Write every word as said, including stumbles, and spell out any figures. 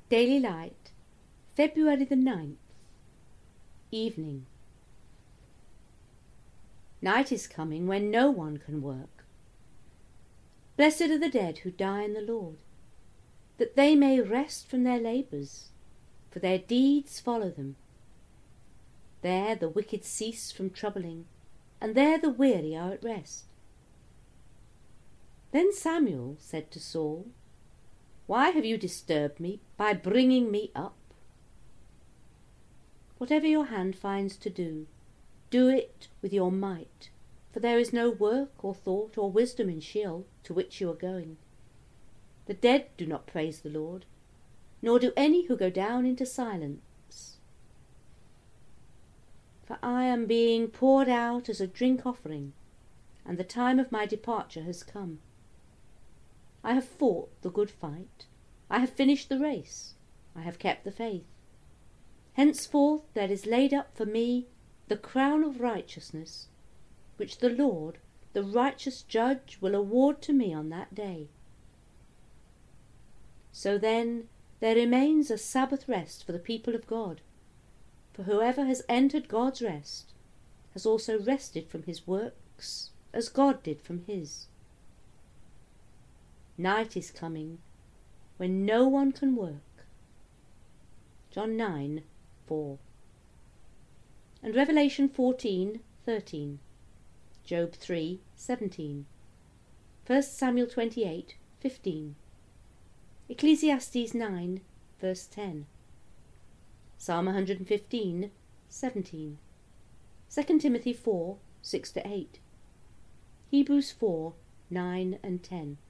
Daily Light, February the ninth. Evening. Night is coming when no one can work. Blessed are the dead who die in the Lord, that they may rest from their labours, for their deeds follow them. There the wicked cease from troubling, and there the weary are at rest. Then Samuel said to Saul, "Why have you disturbed me by bringing me up? Whatever your hand finds to do, do it with your might, for there is no work or thought or wisdom in Sheol, to which you are going. The dead do not praise the Lord, nor do any who go down into silence. For I am being poured out as a drink offering, and the time of my departure has come. I have fought the good fight, I have finished the race, I have kept the faith. Henceforth there is laid up for me the crown of righteousness, which the Lord, the righteous judge, will award to me on that day. So then there remains a Sabbath rest for the people of God, for whoever has entered God's rest has also rested from his works, as God did from his. Night is coming when no one can work." John nine, four. And Revelation fourteen, thirteen. Job three, seventeen. First Samuel twenty-eight, fifteen. Ecclesiastes nine, verse ten. Psalm one hundred fifteen, seventeen. Second Timothy four, six to eight. Hebrews four, nine and ten.